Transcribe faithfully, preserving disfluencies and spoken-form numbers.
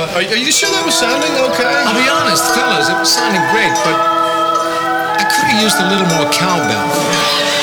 Are, are you sure that was sounding okay? I'll be honest, fellas, it was sounding great, but I could have used a little more cowbell.